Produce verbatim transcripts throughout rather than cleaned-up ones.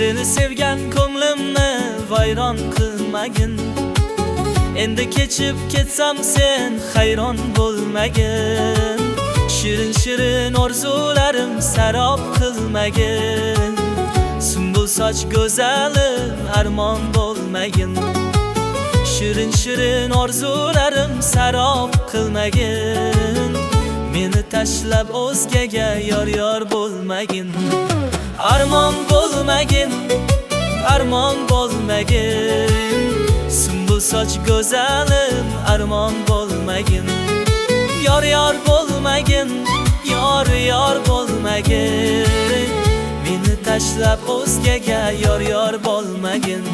Seni sevgan ko'nglimni vayron qilmagin. Endi kechib ketsam sen hayron bo'lmagin. Shirin shirin orzularim sarob qilmagin. Sumbul soch go'zalim armon bo'lmagin. Shirin shirin orzularim sarob qilmagin. Meni tashlab o'zgaga yor yor bo'lmagin. Armon bo'lmagin, armon bo'lmagin. Sumbul soch go'zalim armon bo'lmagin. Yor yor bo'lmagin, yor yor bo'lmagin. Meni tashlab o'zgaga yor yor bo'lmagin.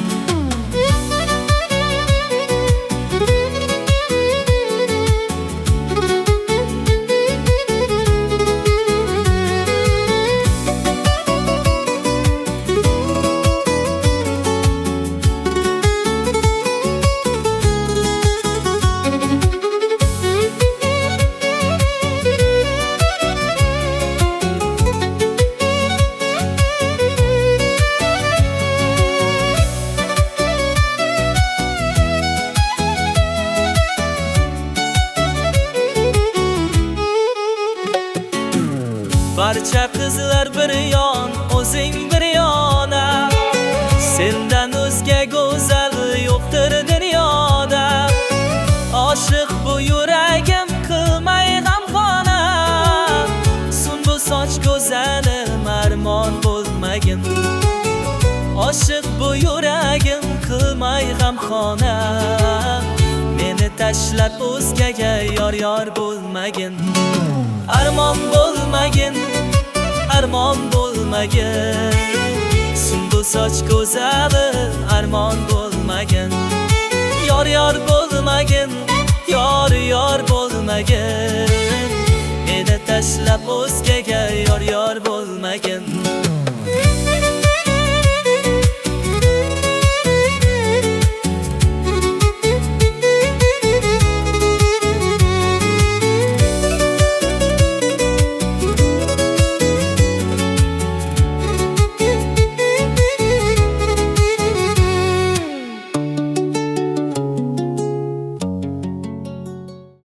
Barcha qizlar bir yon, o'zing bir yona. Sendan o'zga go'zal yo'qdir dunyoda. Oshiq bu yuragim qilmay g'amxona. Sumbul soch go'zalim armon bo'lmagin. Oshiq bu yuragim qilmay g'amxona. Meni tashlab o'zgaga yor yor bo'lmagin. Armon bo'lmagin, armon bo'lmagin. Sumbul soch go'zalim armon bo'lmagin. Yor yor bo'lmagin, yor yor bo'lmagin. Meni tashlab o'zgaga yor yor bo'lmagin.